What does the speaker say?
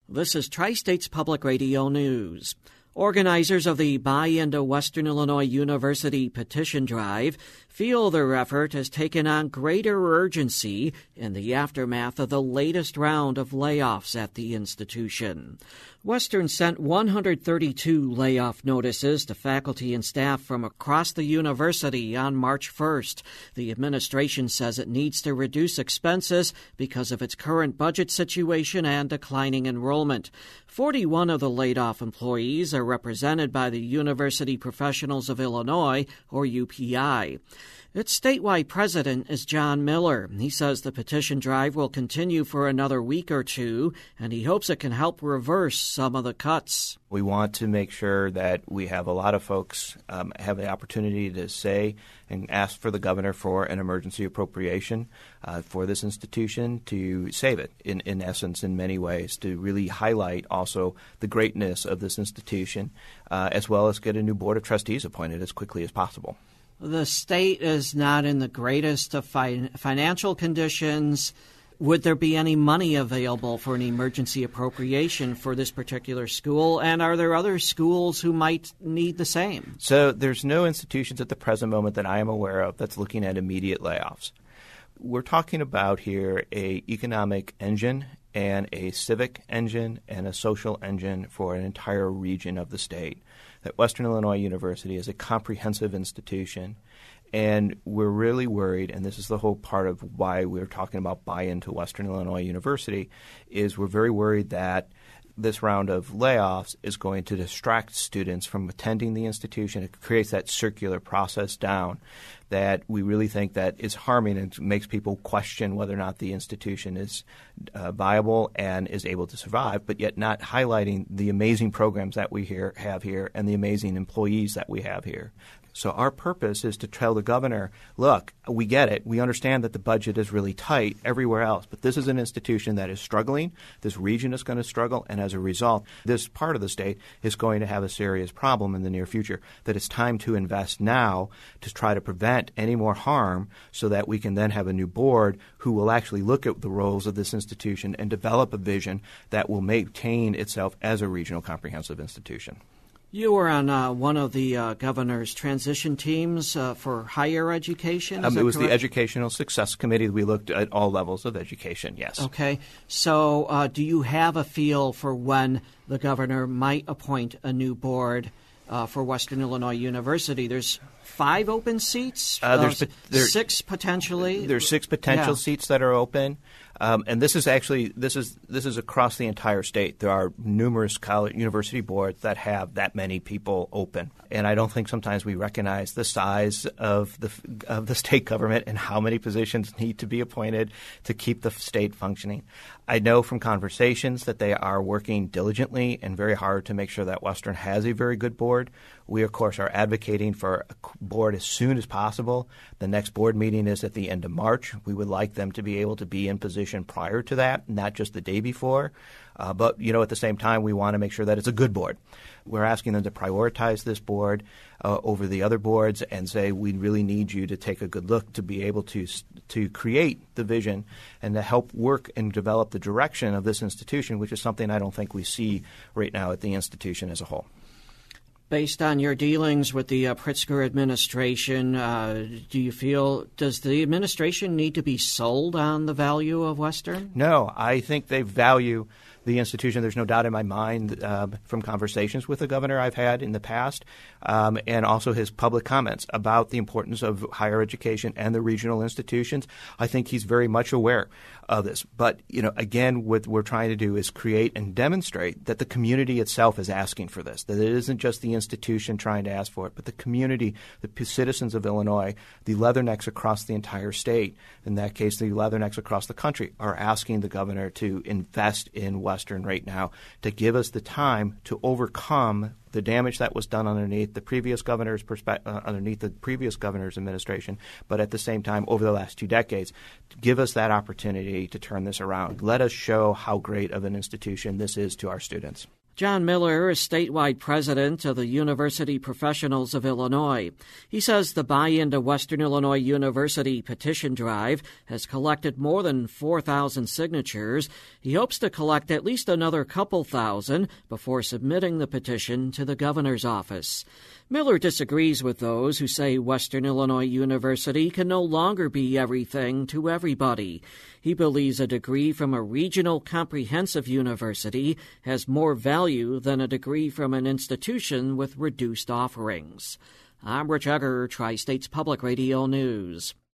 This is Tri-States Public Radio News. Organizers of the Buy Into Western Illinois University petition drive feel their effort has taken on greater urgency in the aftermath of the latest round of layoffs at the institution. Western sent 132 layoff notices to faculty and staff from across the university on March 1st. The administration says it needs to reduce expenses because of its current budget situation and declining enrollment. 41 of the laid-off employees are represented by the University Professionals of Illinois, or UPI. Its statewide president is John Miller. He says the petition drive will continue for another week or two, and he hopes it can help reverse some of the cuts. We want to make sure that we have a lot of folks have the opportunity to say and ask for the governor for an emergency appropriation for this institution to save it, in essence, in many ways, to really highlight also the greatness of this institution, as well as get a new board of trustees appointed as quickly as possible. The state is not in the greatest of financial conditions. Would there be any money available for an emergency appropriation for this particular school? And are there other schools who might need the same? So there's no institutions at the present moment that I am aware of that's looking at immediate layoffs. We're talking about here a economic engine and a civic engine and a social engine for an entire region of the state. That Western Illinois University is a comprehensive institution, and we're really worried, and this is the whole part of why we're talking about buy-in to Western Illinois University, is we're very worried that this round of layoffs is going to distract students from attending the institution. It creates that circular process down that we really think that is harming and makes people question whether or not the institution is viable and is able to survive, but yet not highlighting the amazing programs that we have here and the amazing employees that we have here. So our purpose is to tell the governor, look, we get it. We understand that the budget is really tight everywhere else, but this is an institution that is struggling. This region is going to struggle, and as a result, this part of the state is going to have a serious problem in the near future, that it's time to invest now to try to prevent any more harm so that we can then have a new board who will actually look at the roles of this institution and develop a vision that will maintain itself as a regional comprehensive institution. You were on one of the governor's transition teams for higher education, it was correct? The Educational Success Committee. We looked at all levels of education, yes. Okay. So do you have a feel for when the governor might appoint a new board for Western Illinois University? There's 5 open seats, there's 6 potentially. There's 6 potential seats that are open. And this is across the entire state. There are numerous college university boards that have that many people open, and I don't think sometimes we recognize the size of the state government and how many positions need to be appointed to keep the state functioning. I know from conversations that they are working diligently and very hard to make sure that Western has a very good board. We, of course, are advocating for a board as soon as possible. The next board meeting is at the end of March. We would like them to be able to be in position prior to that, not just the day before. But, at the same time, we want to make sure that it's a good board. We're asking them to prioritize this board over the other boards and say we really need you to take a good look to be able to create the vision and to help work and develop the direction of this institution, which is something I don't think we see right now at the institution as a whole. Based on your dealings with the Pritzker administration, do you feel does the administration need to be sold on the value of Western? No, I think they value the institution. There's no doubt in my mind from conversations with the governor I've had in the past and also his public comments about the importance of higher education and the regional institutions. I think he's very much aware of this. But, again, what we're trying to do is create and demonstrate that the community itself is asking for this, that it isn't just the institution trying to ask for it, but the community, the citizens of Illinois, the Leathernecks across the entire state, in that case the Leathernecks across the country, are asking the governor to invest in Western right now to give us the time to overcome the damage that was done underneath the previous governor's administration, but at the same time, over the last 2 decades, give us that opportunity to turn this around. Let us show how great of an institution this is to our students. John Miller is statewide president of the University Professionals of Illinois. He says the Buy Into Western Illinois University petition drive has collected more than 4,000 signatures. He hopes to collect at least another couple thousand before submitting the petition to the governor's office. Miller disagrees with those who say Western Illinois University can no longer be everything to everybody. He believes a degree from a regional comprehensive university has more value than a degree from an institution with reduced offerings. I'm Rich Egger, Tri-States Public Radio News.